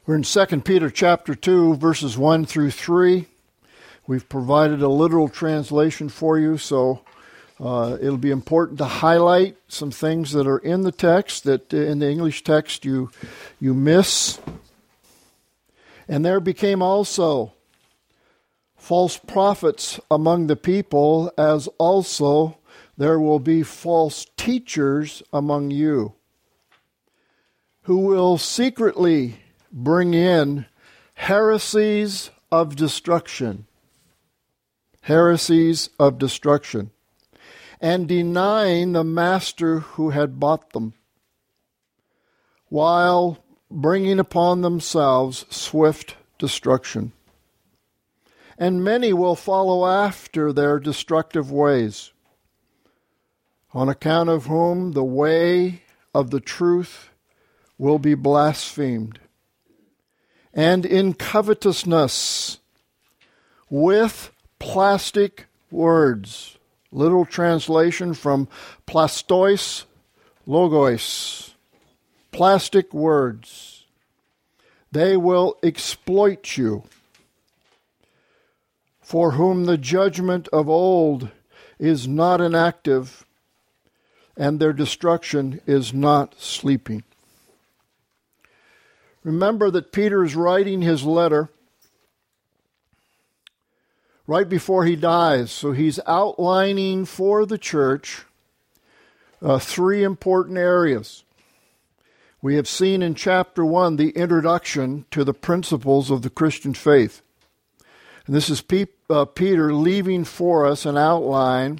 We're in 2 Peter chapter 2, verses 1 through 3. We've provided a literal translation for you, so it'll be important to highlight some things that are in the text that in the English text you miss. And there became also false prophets among the people, as also there will be false teachers among you, who will secretly bring in heresies of destruction, and denying the master who had bought them, while bringing upon themselves swift destruction. And many will follow after their destructive ways, on account of whom the way of the truth will be blasphemed. And in covetousness, with plastic words. Literal translation from plastois, logos. Plastic words. They will exploit you, for whom the judgment of old is not inactive, and their destruction is not sleeping. Remember that Peter is writing his letter right before he dies. So he's outlining for the church three important areas. We have seen in chapter 1 the introduction to the principles of the Christian faith. And this is Peter leaving for us an outline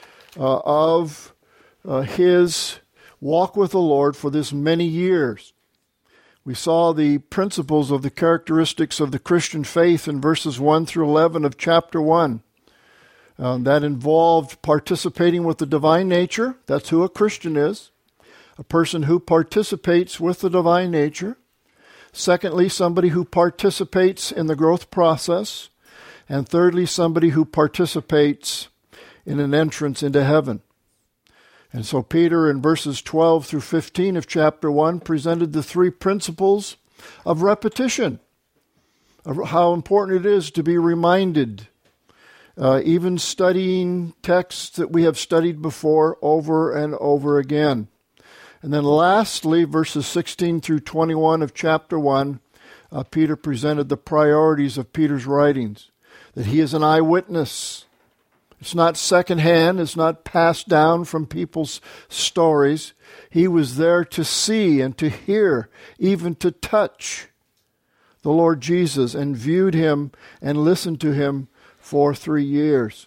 of his walk with the Lord for this many years. We saw the principles of the characteristics of the Christian faith in verses 1 through 11 of chapter 1. That involved participating with the divine nature. That's who a Christian is. A person who participates with the divine nature. Secondly, somebody who participates in the growth process. And thirdly, somebody who participates in an entrance into heaven. And so Peter, in verses 12 through 15 of chapter 1, presented the three principles of repetition, of how important it is to be reminded, even studying texts that we have studied before over and over again. And then lastly, verses 16 through 21 of chapter 1, Peter presented the priorities of Peter's writings, that he is an eyewitness. It's not secondhand. It's not passed down from people's stories. He was there to see and to hear, even to touch the Lord Jesus, and viewed him and listened to him for 3 years.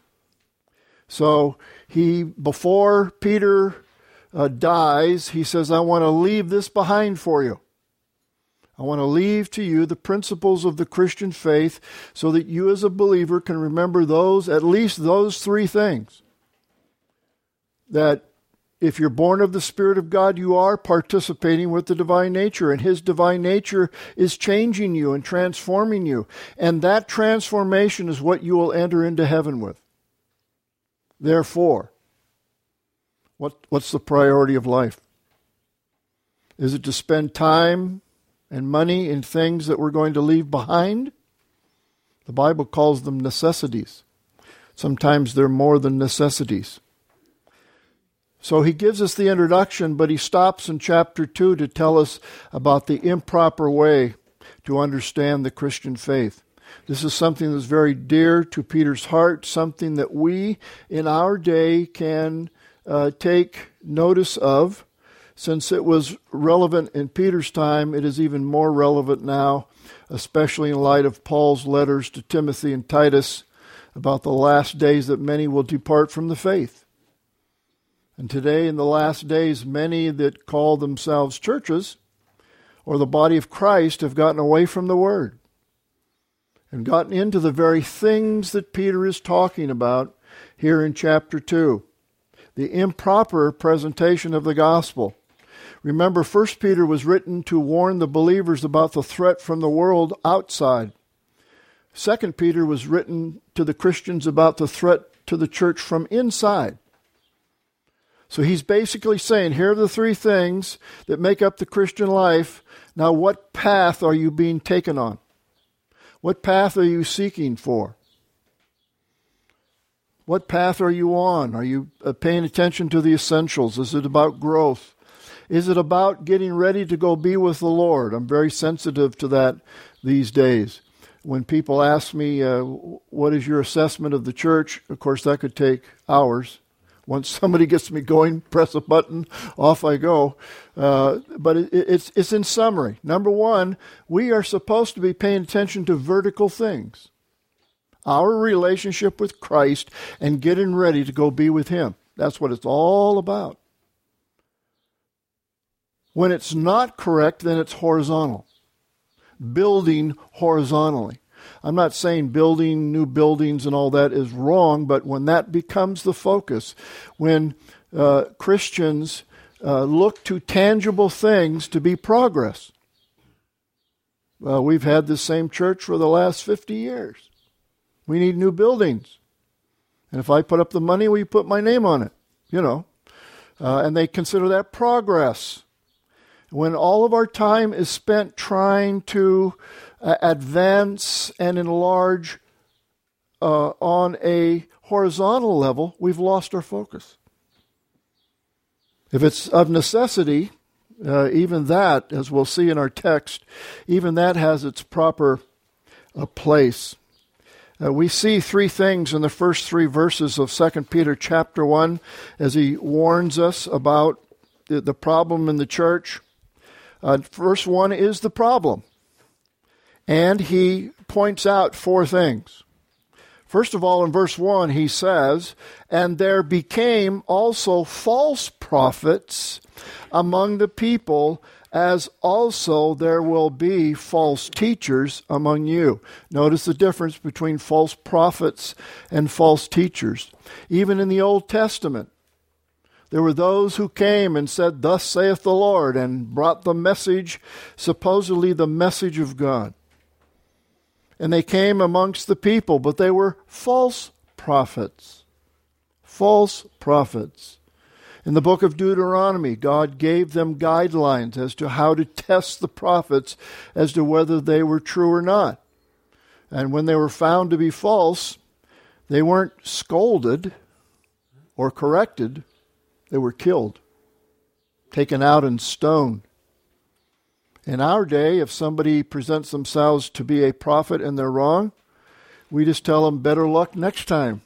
So before Peter dies, he says, I want to leave this behind for you. I want to leave to you the principles of the Christian faith so that you as a believer can remember at least those three things. That if you're born of the Spirit of God, you are participating with the divine nature, and His divine nature is changing you and transforming you. And that transformation is what you will enter into heaven with. Therefore, what's the priority of life? Is it to spend time and money in things that we're going to leave behind? The Bible calls them necessities. Sometimes they're more than necessities. So he gives us the introduction, but he stops in chapter 2 to tell us about the improper way to understand the Christian faith. This is something that's very dear to Peter's heart, something that we in our day can take notice of. Since it was relevant in Peter's time, it is even more relevant now, especially in light of Paul's letters to Timothy and Titus about the last days that many will depart from the faith. And today, in the last days, many that call themselves churches or the body of Christ have gotten away from the Word and gotten into the very things that Peter is talking about here in chapter 2, the improper presentation of the gospel. Remember, 1 Peter was written to warn the believers about the threat from the world outside. 2 Peter was written to the Christians about the threat to the church from inside. So he's basically saying, here are the three things that make up the Christian life. Now, what path are you being taken on? What path are you seeking for? What path are you on? Are you paying attention to the essentials? Is it about growth? Is it about getting ready to go be with the Lord? I'm very sensitive to that these days. When people ask me, what is your assessment of the church? Of course, that could take hours. Once somebody gets me going, press a button, off I go. But it's in summary. Number one, we are supposed to be paying attention to vertical things. Our relationship with Christ and getting ready to go be with Him. That's what it's all about. When it's not correct, then it's horizontal. Building horizontally. I'm not saying building new buildings and all that is wrong, but when that becomes the focus, when Christians look to tangible things to be progress. Well, we've had this same church for the last 50 years. We need new buildings. And if I put up the money, will you put my name on it? And they consider that progress. When all of our time is spent trying to advance and enlarge on a horizontal level, we've lost our focus. If it's of necessity, even that, as we'll see in our text, even that has its proper place. We see three things in the first three verses of 2 Peter chapter 1 as he warns us about the problem in the church. Verse 1 is the problem. And he points out four things. First of all, in verse 1, he says, "And there became also false prophets among the people, as also there will be false teachers among you." Notice the difference between false prophets and false teachers. Even in the Old Testament, there were those who came and said, "Thus saith the Lord," and brought the message, supposedly the message of God. And they came amongst the people, but they were false prophets. False prophets. In the book of Deuteronomy, God gave them guidelines as to how to test the prophets as to whether they were true or not. And when they were found to be false, they weren't scolded or corrected. They were killed, taken out and stoned. In our day, if somebody presents themselves to be a prophet and they're wrong, we just tell them better luck next time.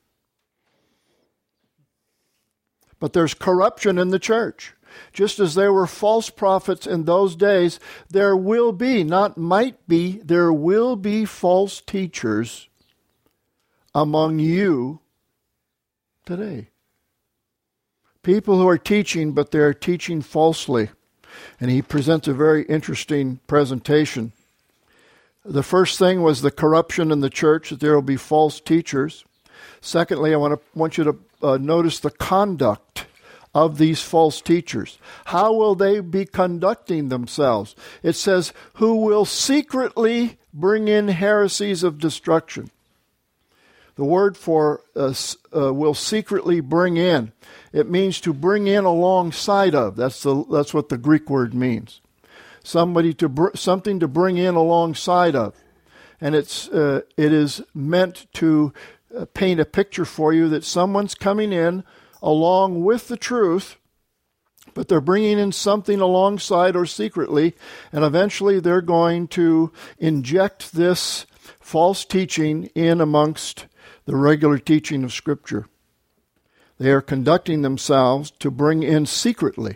But there's corruption in the church. Just as there were false prophets in those days, there will be, not might be, there will be false teachers among you today. People who are teaching, but they're teaching falsely. And he presents a very interesting presentation. The first thing was the corruption in the church, that there will be false teachers. Secondly, I want you to notice the conduct of these false teachers. How will they be conducting themselves? It says, who will secretly bring in heresies of destruction. The word for will secretly bring in. It means to bring in alongside of. That's what the Greek word means. Something to bring in alongside of. And it is meant to paint a picture for you that someone's coming in along with the truth, but they're bringing in something alongside or secretly, and eventually they're going to inject this false teaching in amongst the regular teaching of Scripture. They are conducting themselves to bring in secretly.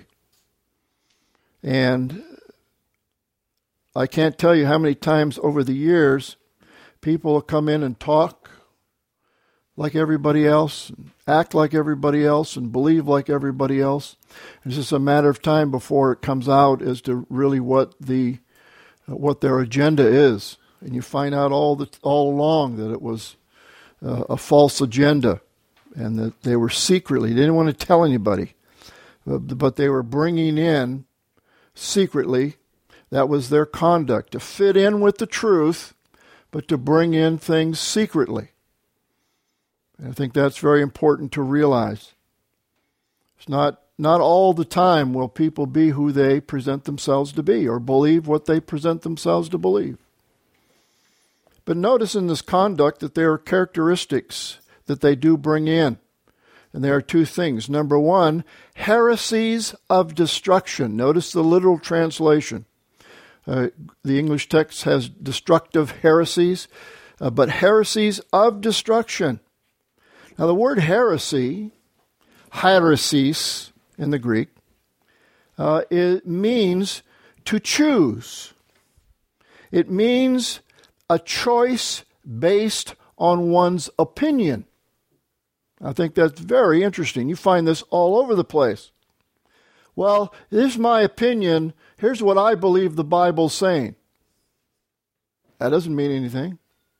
And I can't tell you how many times over the years people will come in and talk like everybody else, and act like everybody else, and believe like everybody else. It's just a matter of time before it comes out as to really what their agenda is. And you find out all along that it was a false agenda, and that they were secretly, they didn't want to tell anybody, but they were bringing in secretly. That was their conduct, to fit in with the truth, but to bring in things secretly. And I think that's very important to realize. It's not not all the time will people be who they present themselves to be or believe what they present themselves to believe. But notice in this conduct that there are characteristics that they do bring in. And there are two things. Number one, heresies of destruction. Notice the literal translation. The English text has destructive heresies, but heresies of destruction. Now the word heresy, heresis in the Greek, it means to choose. It means a choice based on one's opinion. I think that's very interesting. You find this all over the place. Well, this is my opinion. Here's what I believe the Bible's saying. That doesn't mean anything.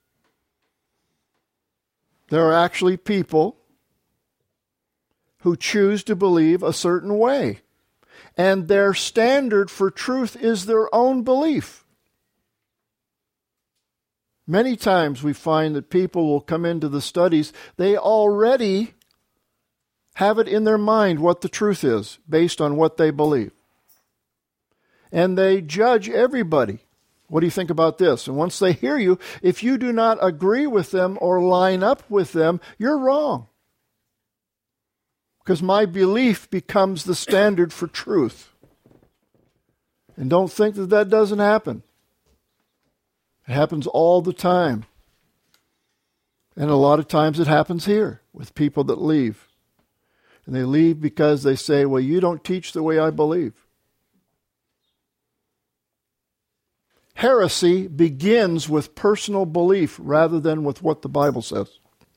There are actually people who choose to believe a certain way, and their standard for truth is their own belief. Many times we find that people will come into the studies, they already have it in their mind what the truth is based on what they believe. And they judge everybody. What do you think about this? And once they hear you, if you do not agree with them or line up with them, you're wrong. Because my belief becomes the standard for truth. And don't think that that doesn't happen. It happens all the time. And a lot of times it happens here with people that leave. And they leave because they say, well, you don't teach the way I believe. Heresy begins with personal belief rather than with what the Bible says.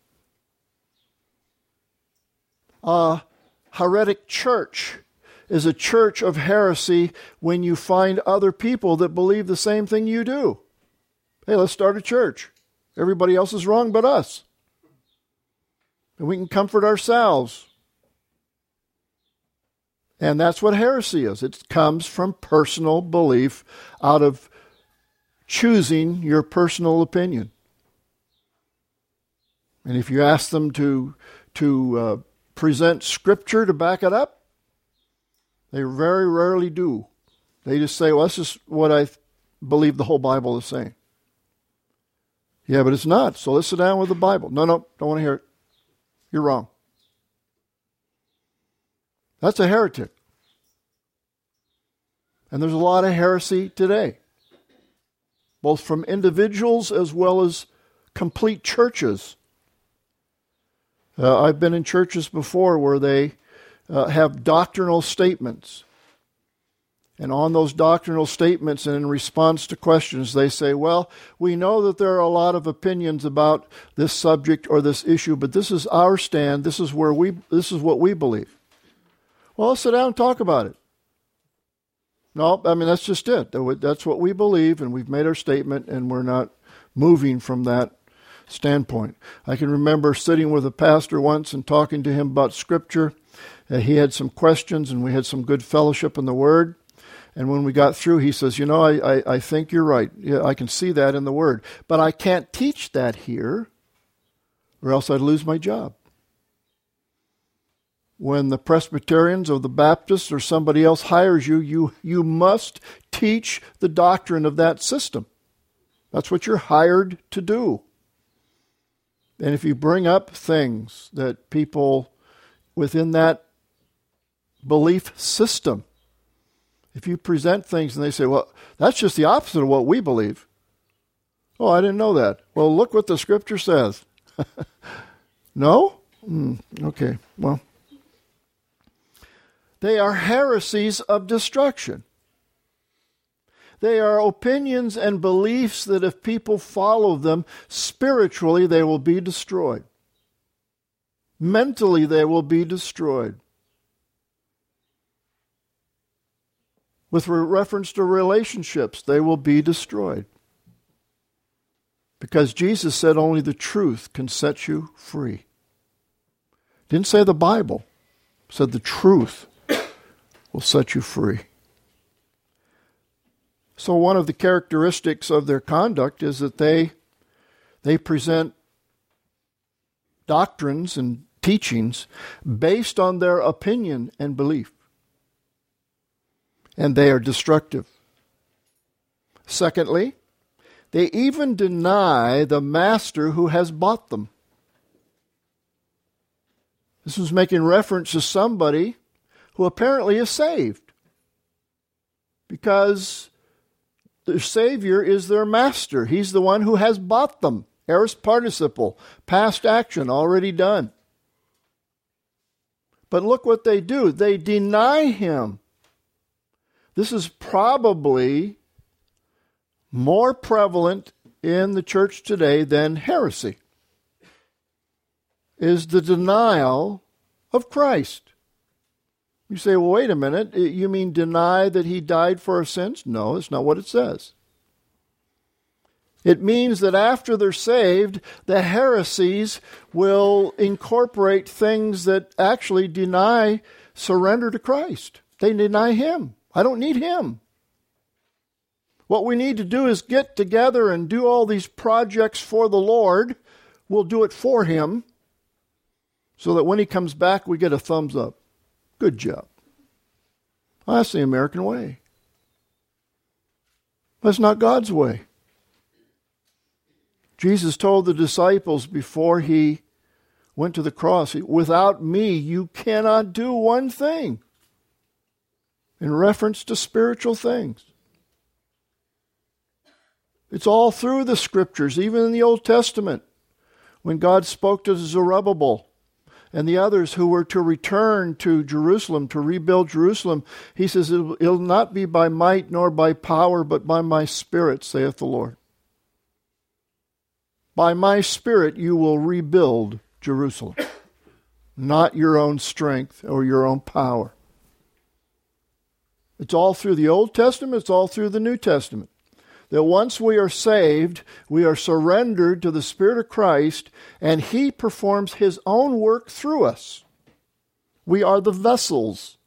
A heretic church is a church of heresy when you find other people that believe the same thing you do. Hey, let's start a church. Everybody else is wrong but us. And we can comfort ourselves. And that's what heresy is. It comes from personal belief out of choosing your personal opinion. And if you ask them to present Scripture to back it up, they very rarely do. They just say, well, that's just what I believe the whole Bible is saying. Yeah, but it's not. So let's sit down with the Bible. No, don't want to hear it. You're wrong. That's a heretic. And there's a lot of heresy today, both from individuals as well as complete churches. I've been in churches before where they have doctrinal statements. And on those doctrinal statements and in response to questions, they say, well, we know that there are a lot of opinions about this subject or this issue, but this is our stand. This is what we believe. Well, let's sit down and talk about it. No, I mean, that's just it. That's what we believe, and we've made our statement, and we're not moving from that standpoint. I can remember sitting with a pastor once and talking to him about Scripture. He had some questions, and we had some good fellowship in the Word. And when we got through, he says, I think you're right. Yeah, I can see that in the Word. But I can't teach that here, or else I'd lose my job. When the Presbyterians or the Baptists or somebody else hires you, you must teach the doctrine of that system. That's what you're hired to do. And if you bring up things that people within that belief system, if you present things and they say, well, that's just the opposite of what we believe. Oh, I didn't know that. Well, look what the Scripture says. No? Okay, well. They are heresies of destruction. They are opinions and beliefs that if people follow them, spiritually they will be destroyed. Mentally they will be destroyed. With reference to relationships, they will be destroyed. Because Jesus said only the truth can set you free. Didn't say the Bible. Said the truth will set you free. So one of the characteristics of their conduct is that they present doctrines and teachings based on their opinion and belief. And they are destructive. Secondly, they even deny the master who has bought them. This was making reference to somebody who apparently is saved, because the Savior is their master. He's the one who has bought them. Aorist participle, past action, already done. But look what they do. They deny him. This is probably more prevalent in the church today than heresy, is the denial of Christ. You say, well, wait a minute, you mean deny that he died for our sins? No, it's not what it says. It means that after they're saved, the heresies will incorporate things that actually deny surrender to Christ. They deny him. I don't need him. What we need to do is get together and do all these projects for the Lord. We'll do it for him, so that when he comes back, we get a thumbs up. Good job. That's the American way. That's not God's way. Jesus told the disciples before he went to the cross, without me, you cannot do one thing, in reference to spiritual things. It's all through the Scriptures, even in the Old Testament, when God spoke to Zerubbabel and the others who were to return to Jerusalem, to rebuild Jerusalem. He says, it'll not be by might nor by power, but by my Spirit, saith the Lord. By my Spirit you will rebuild Jerusalem, not your own strength or your own power. It's all through the Old Testament, it's all through the New Testament. That once we are saved, we are surrendered to the Spirit of Christ, and he performs his own work through us. We are the vessels.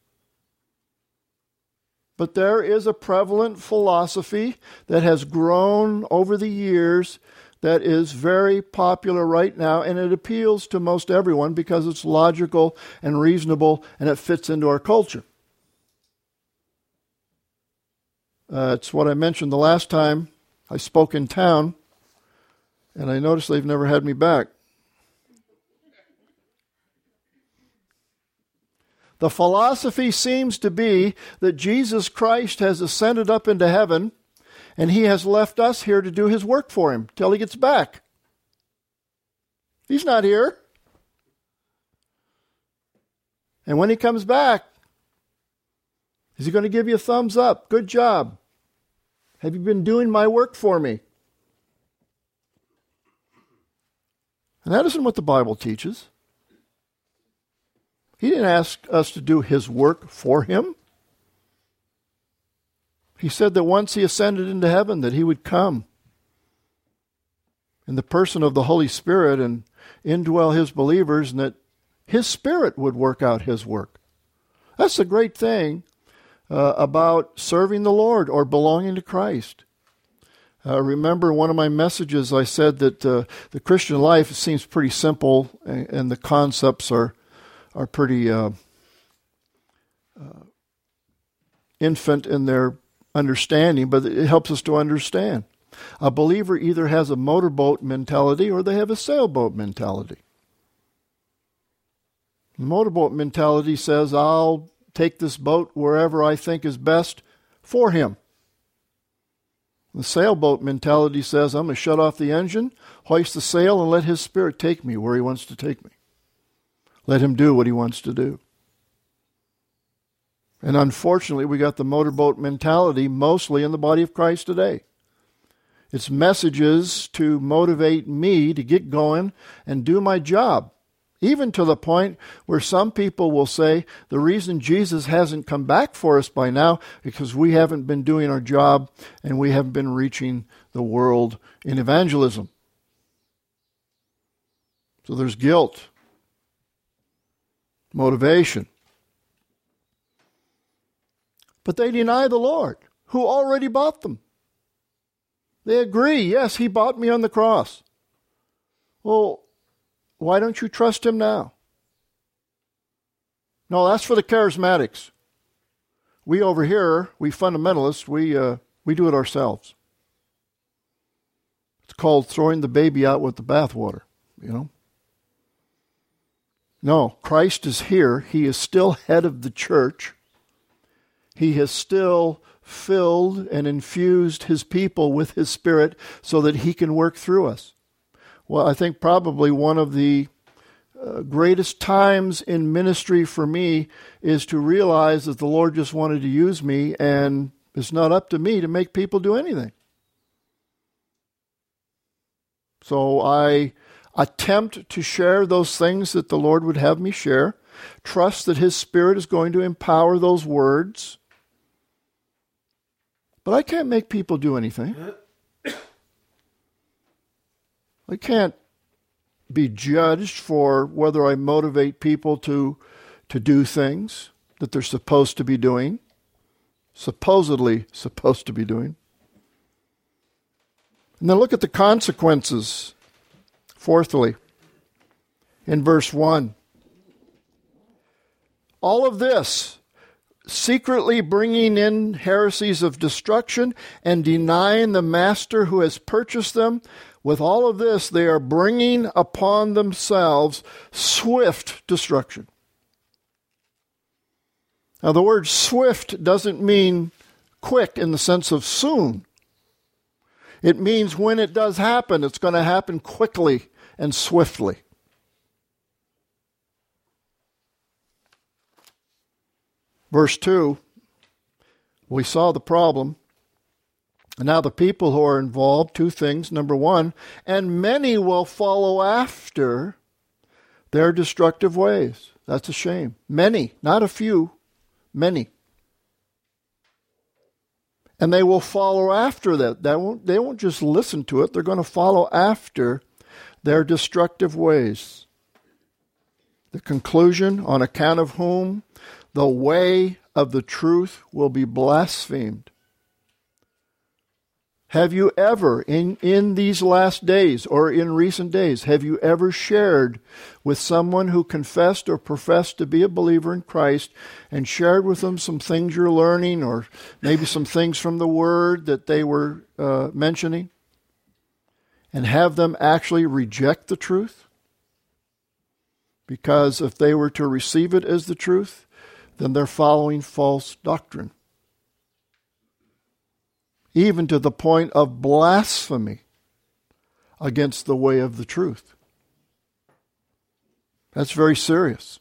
But there is a prevalent philosophy that has grown over the years that is very popular right now, and it appeals to most everyone because it's logical and reasonable, and it fits into our culture. It's what I mentioned the last time I spoke in town, and I noticed they've never had me back. The philosophy seems to be that Jesus Christ has ascended up into heaven, and he has left us here to do his work for him till he gets back. He's not here. And when he comes back, is he going to give you a thumbs up? Good job. Have you been doing my work for me? And that isn't what the Bible teaches. He didn't ask us to do his work for him. He said that once he ascended into heaven, that he would come in the person of the Holy Spirit and indwell his believers, and that his Spirit would work out his work. That's the great thing about serving the Lord or belonging to Christ. Remember one of my messages, I said that the Christian life seems pretty simple, and the concepts are pretty infant in their understanding, but it helps us to understand. A believer either has a motorboat mentality or they have a sailboat mentality. The motorboat mentality says, I'll take this boat wherever I think is best for him. The sailboat mentality says, I'm going to shut off the engine, hoist the sail, and let his Spirit take me where he wants to take me. Let him do what he wants to do. And unfortunately, we got the motorboat mentality mostly in the body of Christ today. It's messages to motivate me to get going and do my job. Even to the point where some people will say, the reason Jesus hasn't come back for us by now is because we haven't been doing our job and we haven't been reaching the world in evangelism. So there's guilt, motivation. But they deny the Lord, who already bought them. They agree, yes, he bought me on the cross. Well, why don't you trust him now? No, that's for the charismatics. We over here, we fundamentalists, we do it ourselves. It's called throwing the baby out with the bathwater, you know. No, Christ is here. He is still head of the church. He has still filled and infused his people with his Spirit so that he can work through us. Well, I think probably one of the greatest times in ministry for me is to realize that the Lord just wanted to use me, and it's not up to me to make people do anything. So I attempt to share those things that the Lord would have me share, trust that his Spirit is going to empower those words. But I can't make people do anything. I can't be judged for whether I motivate people to do things that they're supposed to be doing, supposedly supposed to be doing. And then look at the consequences. Fourthly, in verse 1. All of this, secretly bringing in heresies of destruction and denying the master who has purchased them, with all of this, they are bringing upon themselves swift destruction. Now, the word swift doesn't mean quick in the sense of soon. It means when it does happen, it's going to happen quickly and swiftly. Verse 2, we saw the problem. And now the people who are involved, two things. Number one, and many will follow after their destructive ways. That's a shame. Many, not a few, many. And they will follow after that. They won't just listen to it. They're going to follow after their destructive ways. The conclusion, on account of whom the way of the truth will be blasphemed. Have you ever, in these last days or in recent days, have you ever shared with someone who confessed or professed to be a believer in Christ and shared with them some things you're learning or maybe some things from the Word that they were mentioning, and have them actually reject the truth? Because if they were to receive it as the truth, then they're following false doctrine. Even to the point of blasphemy against the way of the truth. That's very serious.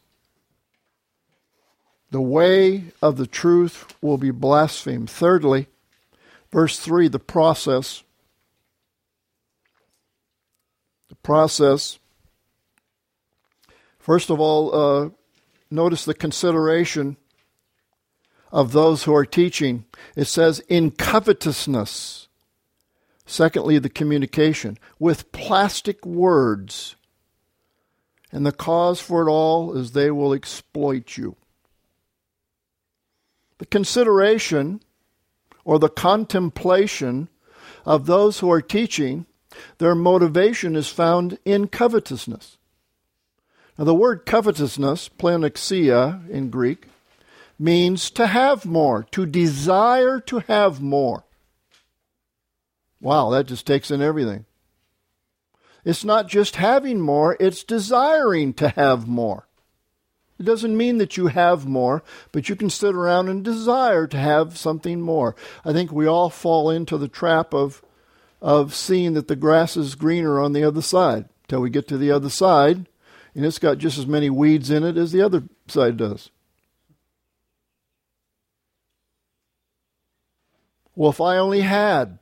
The way of the truth will be blasphemed. Thirdly, verse 3, the process. The process. First of all, notice the consideration of those who are teaching. It says, in covetousness. Secondly, the communication with plastic words. And the cause for it all is they will exploit you. The consideration or the contemplation of those who are teaching, their motivation is found in covetousness. Now, the word covetousness, pleonexia in Greek, means to have more, to desire to have more. Wow, that just takes in everything. It's not just having more, it's desiring to have more. It doesn't mean that you have more, but you can sit around and desire to have something more. I think we all fall into the trap of seeing that the grass is greener on the other side, till we get to the other side, and it's got just as many weeds in it as the other side does. Well, if I only had,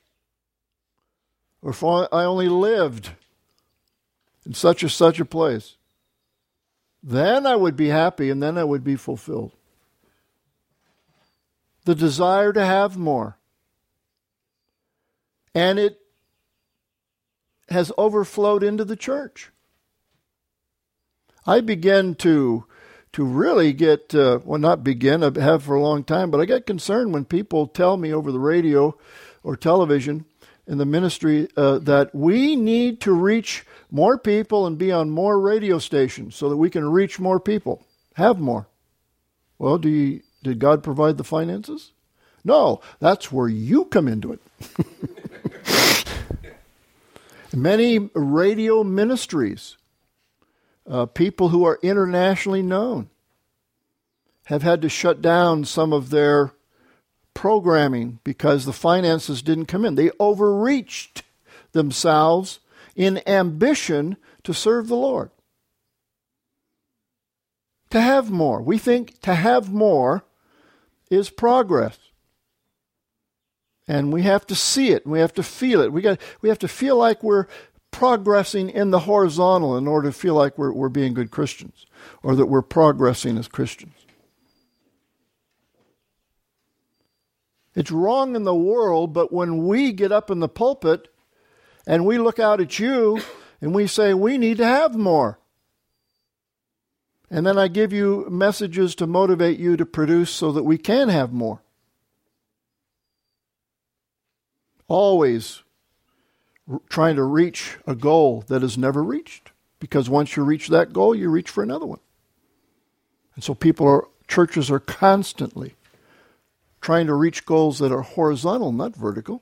or if I only lived in such a place, then I would be happy and then I would be fulfilled. The desire to have more. And it has overflowed into the church. I begin to really get, I have for a long time, but I get concerned when people tell me over the radio or television in the ministry that we need to reach more people and be on more radio stations so that we can reach more people. Have more. Well, did God provide the finances? No, that's where you come into it. Many radio ministries, people who are internationally known, have had to shut down some of their programming because the finances didn't come in. They overreached themselves in ambition to serve the Lord. To have more. We think to have more is progress. And we have to see it. We have to feel it. We have to feel like we're progressing in the horizontal in order to feel like we're being good Christians, or that we're progressing as Christians. It's wrong in the world, but when we get up in the pulpit and we look out at you and we say, we need to have more. And then I give you messages to motivate you to produce so that we can have more. Always trying to reach a goal that is never reached. Because once you reach that goal, you reach for another one. And so churches are constantly trying to reach goals that are horizontal, not vertical.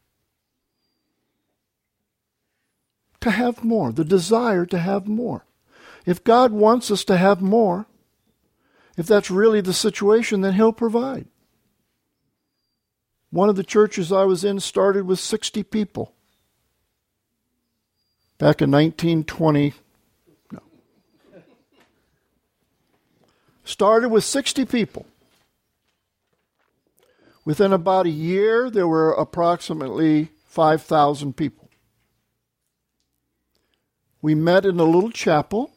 To have more, the desire to have more. If God wants us to have more, if that's really the situation, then He'll provide. One of the churches I was in started with 60 people. Back in 1920. No. Started with 60 people. Within about a year, there were approximately 5,000 people. We met in a little chapel.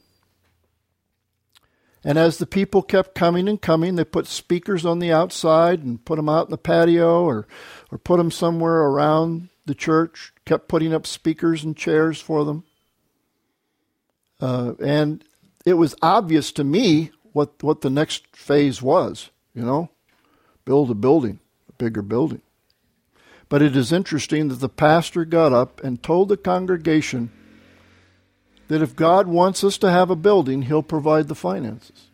And as the people kept coming and coming, they put speakers on the outside and put them out in the patio or put them somewhere around the church, kept putting up speakers and chairs for them. And it was obvious to me what the next phase was, build a building, a bigger building. But it is interesting that the pastor got up and told the congregation that if God wants us to have a building, He'll provide the finances.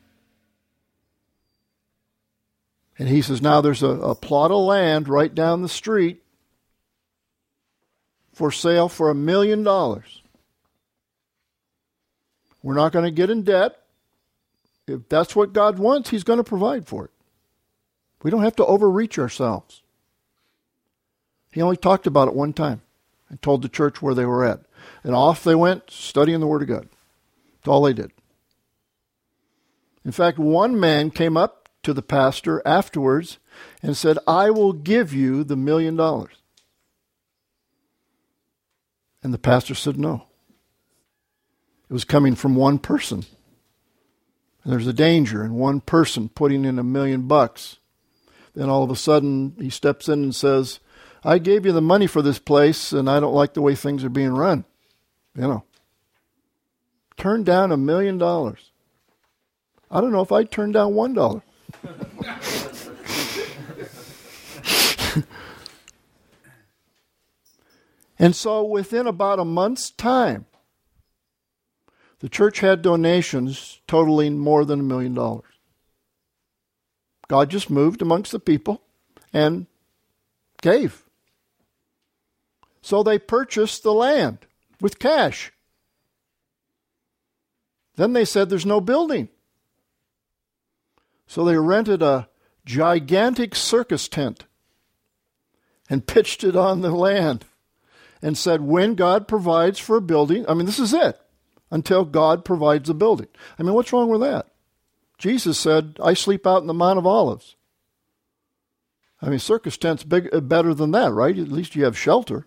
And he says, now there's a plot of land right down the street for sale for $1 million. We're not going to get in debt. If that's what God wants, He's going to provide for it. We don't have to overreach ourselves. He only talked about it one time and told the church where they were at. And off they went, studying the Word of God. That's all they did. In fact, one man came up to the pastor afterwards and said, I will give you the $1 million. And the pastor said no. It was coming from one person. And there's a danger in one person putting in $1 million. Then all of a sudden he steps in and says, I gave you the money for this place and I don't like the way things are being run. Turn down $1 million. I don't know if I'd turn down $1. And so within about a month's time, the church had donations totaling more than $1 million. God just moved amongst the people and gave. So they purchased the land with cash. Then they said there's no building. So they rented a gigantic circus tent and pitched it on the land and said, when God provides for a building, this is it, until God provides a building. What's wrong with that? Jesus said, I sleep out in the Mount of Olives. Circus tent's better than that, right? At least you have shelter.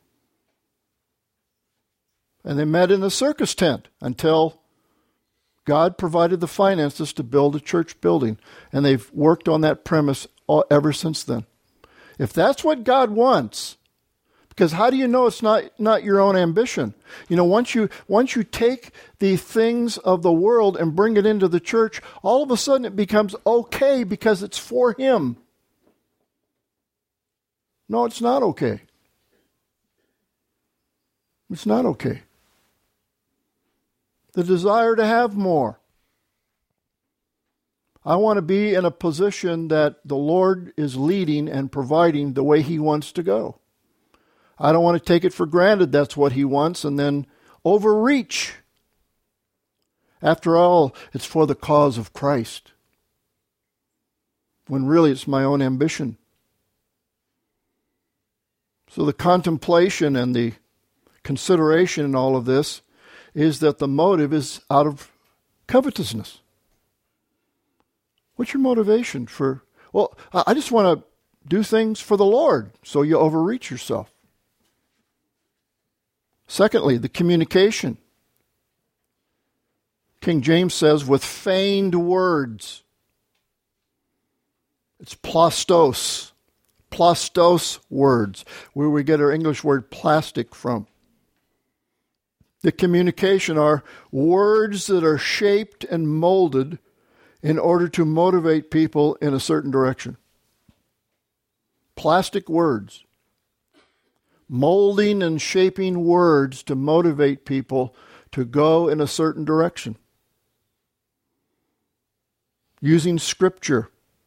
And they met in the circus tent until God provided the finances to build a church building. And they've worked on that premise ever since then. If that's what God wants, because how do you know it's not your own ambition? Once you take the things of the world and bring it into the church, all of a sudden it becomes okay because it's for Him. No, it's not okay. It's not okay. The desire to have more. I want to be in a position that the Lord is leading and providing the way He wants to go. I don't want to take it for granted that's what He wants and then overreach. After all, it's for the cause of Christ, when really it's my own ambition. So the contemplation and the consideration in all of this is that the motive is out of covetousness. What's your motivation for? Well, I just want to do things for the Lord, so you overreach yourself. Secondly, the communication. King James says, with feigned words. It's plastos words, where we get our English word plastic from. The communication are words that are shaped and molded in order to motivate people in a certain direction. Plastic words. Molding and shaping words to motivate people to go in a certain direction. Using Scripture.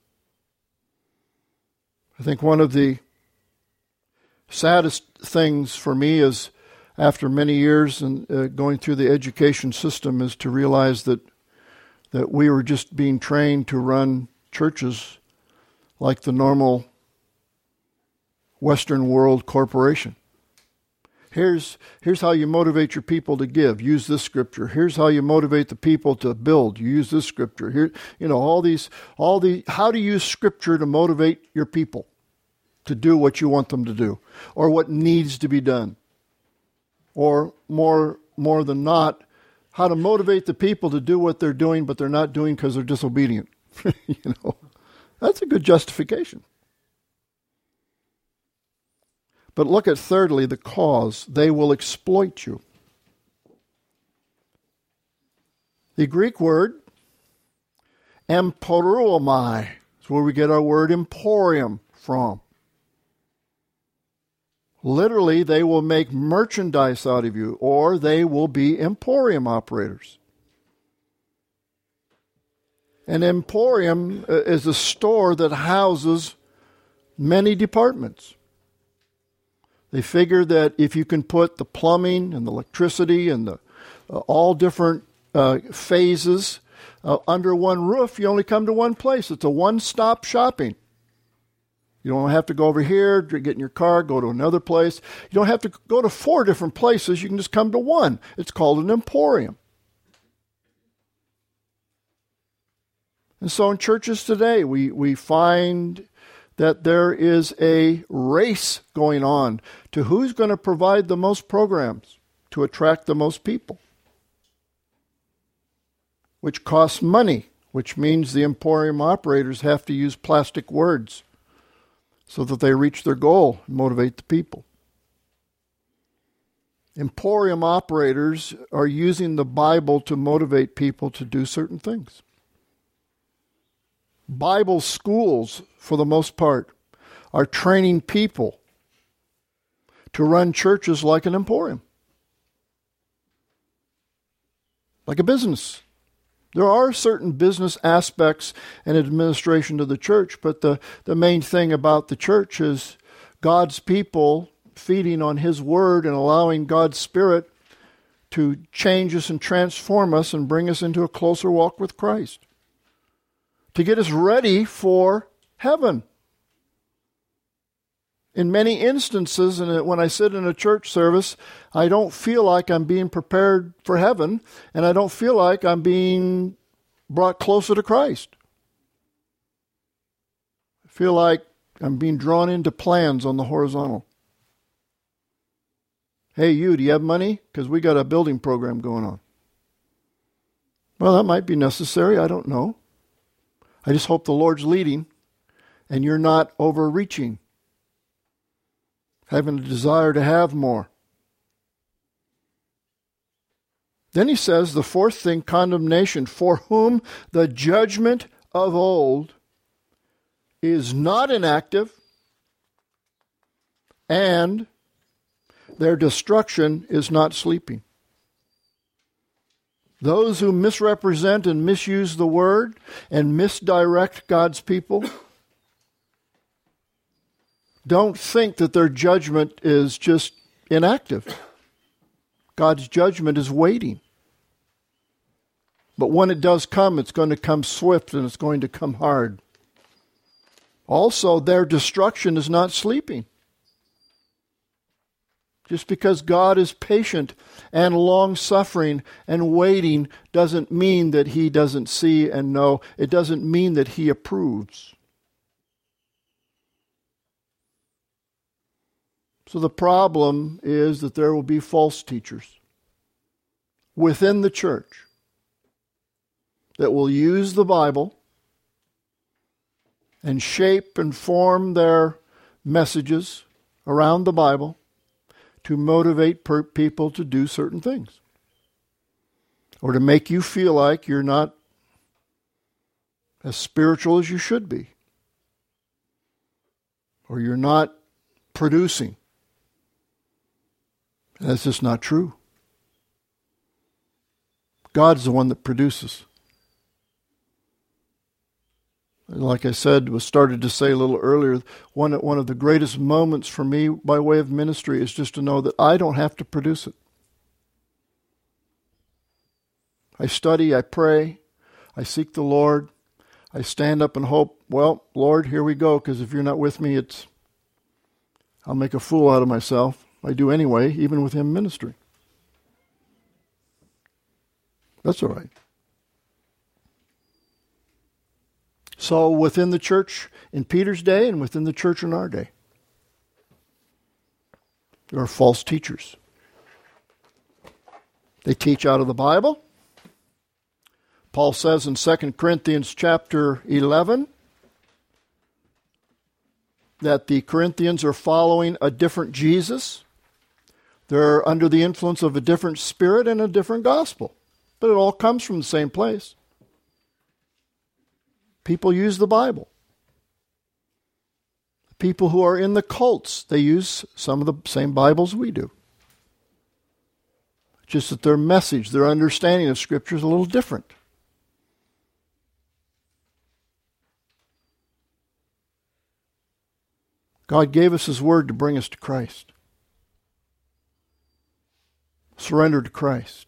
I think one of the saddest things for me is, after many years and going through the education system, is to realize that we were just being trained to run churches like the normal Western world corporation. Here's how you motivate your people to give. Use this scripture. Here's how you motivate the people to build. You use this scripture. Here, how to use scripture to motivate your people to do what you want them to do, or what needs to be done, or more than not, how to motivate the people to do what they're doing, but they're not doing because they're disobedient. That's a good justification. But look at, thirdly, the cause. They will exploit you. The Greek word, emporuomai, is where we get our word emporium from. Literally, they will make merchandise out of you, or they will be emporium operators. An emporium is a store that houses many departments. They figure that if you can put the plumbing and the electricity and the all different phases under one roof, you only come to one place. It's a one-stop shopping. You don't have to go over here, get in your car, go to another place. You don't have to go to 4 different places. You can just come to one. It's called an emporium. And so in churches today, we find that there is a race going on to who's going to provide the most programs to attract the most people, which costs money, which means the emporium operators have to use plastic words so that they reach their goal and motivate the people. Emporium operators are using the Bible to motivate people to do certain things. Bible schools, for the most part, are training people to run churches like an emporium, like a business. There are certain business aspects and administration to the church, but the main thing about the church is God's people feeding on His Word and allowing God's Spirit to change us and transform us and bring us into a closer walk with Christ, to get us ready for heaven. In many instances, and when I sit in a church service, I don't feel like I'm being prepared for heaven, and I don't feel like I'm being brought closer to Christ. I feel like I'm being drawn into plans on the horizontal. Hey, do you have money? Because we got a building program going on. Well, that might be necessary. I don't know. I just hope the Lord's leading, and you're not overreaching, having a desire to have more. Then he says, the fourth thing, condemnation, for whom the judgment of old is not inactive, and their destruction is not sleeping. Those who misrepresent and misuse the word and misdirect God's people, don't think that their judgment is just inactive. God's judgment is waiting. But when it does come, it's going to come swift and it's going to come hard. Also, their destruction is not sleeping. Just because God is patient and long-suffering and waiting doesn't mean that He doesn't see and know. It doesn't mean that He approves. So the problem is that there will be false teachers within the church that will use the Bible and shape and form their messages around the Bible to motivate people to do certain things, or to make you feel like you're not as spiritual as you should be, or you're not producing. And that's just not true. God's the one that produces. Like I said, was started to say a little earlier, one of the greatest moments for me by way of ministry is just to know that I don't have to produce it. I study, I pray, I seek the Lord, I stand up and hope, well, Lord, here we go, because if you're not with me, I'll make a fool out of myself. I do anyway, even with Him ministering. That's all right. So within the church in Peter's day and within the church in our day, there are false teachers. They teach out of the Bible. Paul says in 2 Corinthians chapter 11 that the Corinthians are following a different Jesus. They're under the influence of a different spirit and a different gospel. But it all comes from the same place. People use the Bible. People who are in the cults, they use some of the same Bibles we do. Just that their message, their understanding of Scripture is a little different. God gave us His Word to bring us to Christ. Surrender to Christ.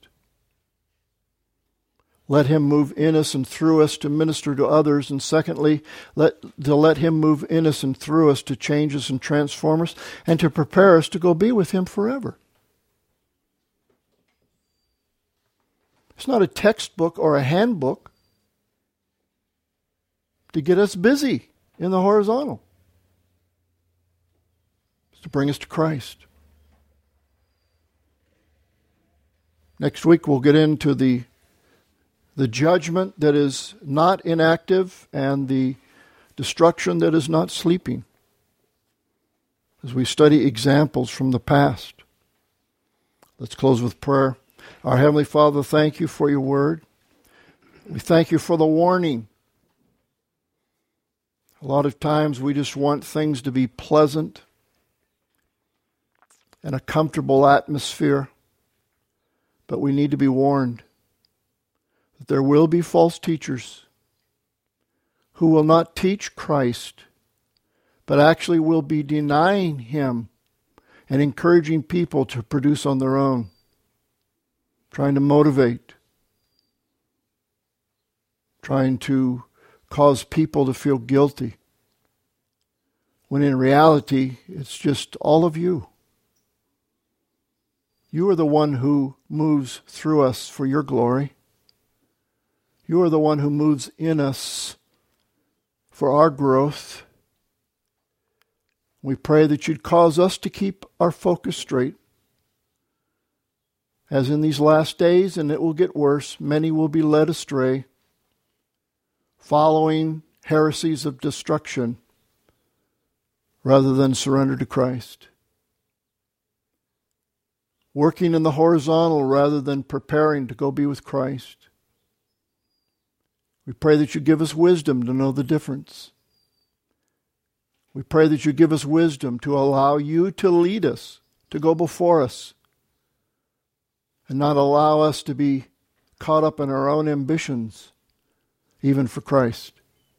Let Him move in us and through us to minister to others. And secondly, let Him move in us and through us to change us and transform us and to prepare us to go be with Him forever. It's not a textbook or a handbook to get us busy in the horizontal. It's to bring us to Christ. Next week we'll get into the judgment that is not inactive and the destruction that is not sleeping, as we study examples from the past. Let's close with prayer. Our Heavenly Father, thank You for Your Word. We thank You for the warning. A lot of times we just want things to be pleasant and a comfortable atmosphere, but we need to be warned that there will be false teachers who will not teach Christ, but actually will be denying Him and encouraging people to produce on their own, trying to motivate, trying to cause people to feel guilty, when in reality it's just all of You. You are the one who moves through us for Your glory. You are the one who moves in us for our growth. We pray that You'd cause us to keep our focus straight. As in these last days, and it will get worse, many will be led astray, following heresies of destruction rather than surrender to Christ. Working in the horizontal rather than preparing to go be with Christ. We pray that You give us wisdom to know the difference. We pray that You give us wisdom to allow You to lead us, to go before us, and not allow us to be caught up in our own ambitions, even for Christ.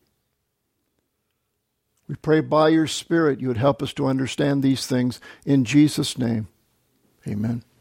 We pray by your Spirit you would help us to understand these things. In Jesus' name, amen.